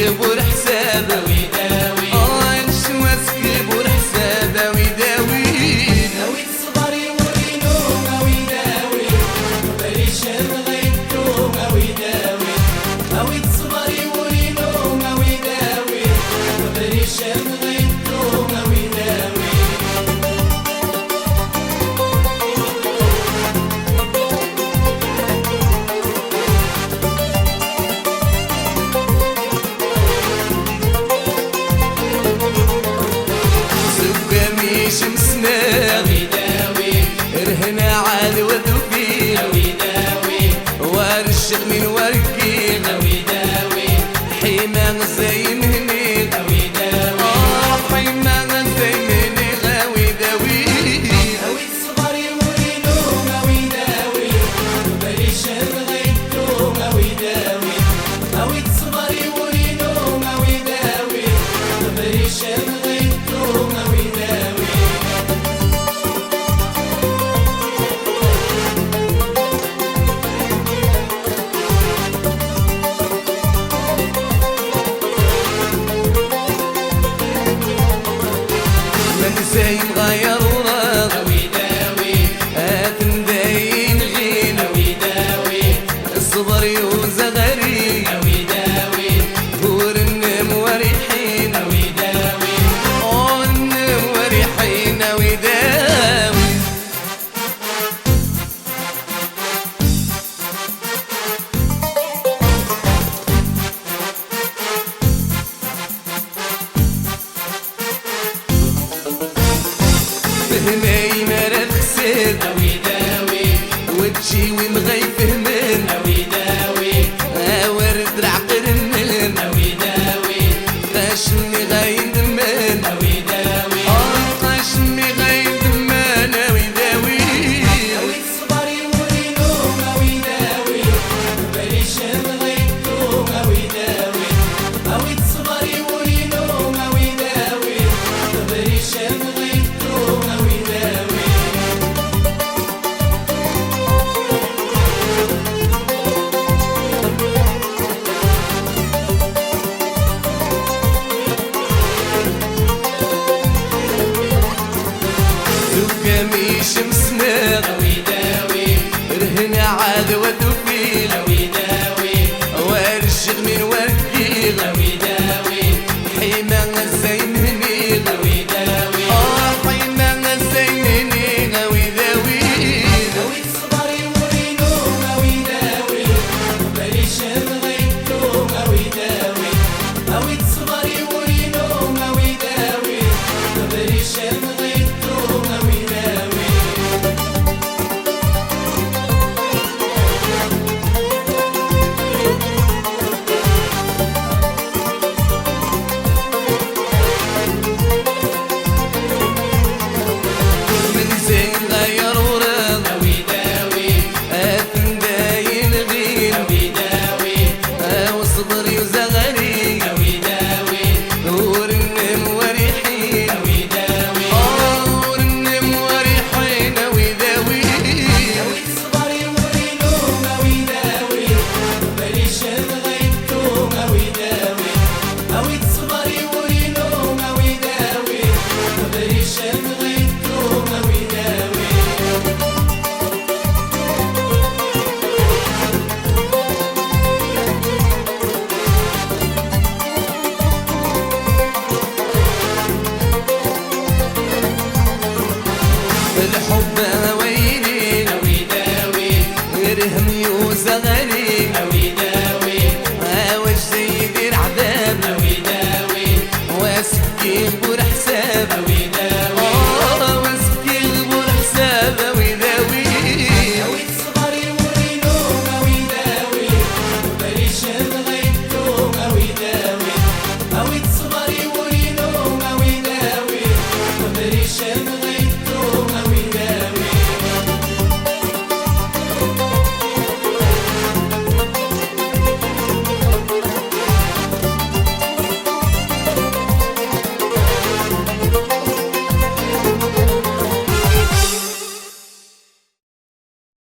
كبر حسابه ويداوي نشوى كبر حسابه ويداوي ناوي تصبري ورينو ما ويداوي بريش بغيتو ما ويداوي ناوي تصبري ورينو ما ويداوي بريش بغيتو ما ويداوي شمسنا ويداوي رهنا على وذوبين ويداوي ورشق من ورقين ويداوي حيما زين هني ويداوي حيما زين هني ويداوي ناوي تصبري ورينو ما ويداوي بريش بغيتو ما ويداوي ناوي تصبري ورينو ما ويداوي بريش بغيتو ما ويداوي زي مغير وراغ ويداوي آثم داين غين ويداوي الصبر يوزغري ويداوي هور النم وريحين ويداوي النم وريحين ويداوي فهمي مرات خسر ويداوي وتجي ومغيب فهمن ويداوي ورد رعقر النلم ويداوي قاشمي غايد من ويداوي قاشمي غايد من ويداوي ناوي تصبري ورينو ما ويداوي بريش بغيتو ما ويداوي ناوي تصبري ورينو ما ويداوي بريش بغيتو ما ويداوي زوكامي شمسنا ويداوي رهنا عاد ودوفيل ويداوي وارشق من ورقيل ويداوي حيما زين هنيل ويداوي حيما زين هنيل ويداوي ناوي تصبري ورينو ما ويداوي بريش بغيتو ما ويداوي ناوي تصبري ورينو ما ويداوي بريش بغيتو ما ويداوي من زين غير وراغ ويداوي آثم داين غين ويداوي وصبري وزغري ويداوي نور النم وريحين ويداوي نور النم وريحين ويداوي ناوي تصبري ورينو ما ويداوي بريش بغيتو ما ويداوي ناوي تصبري ورينو ما ويداوي بريش بغيتو ما ويداوي الحب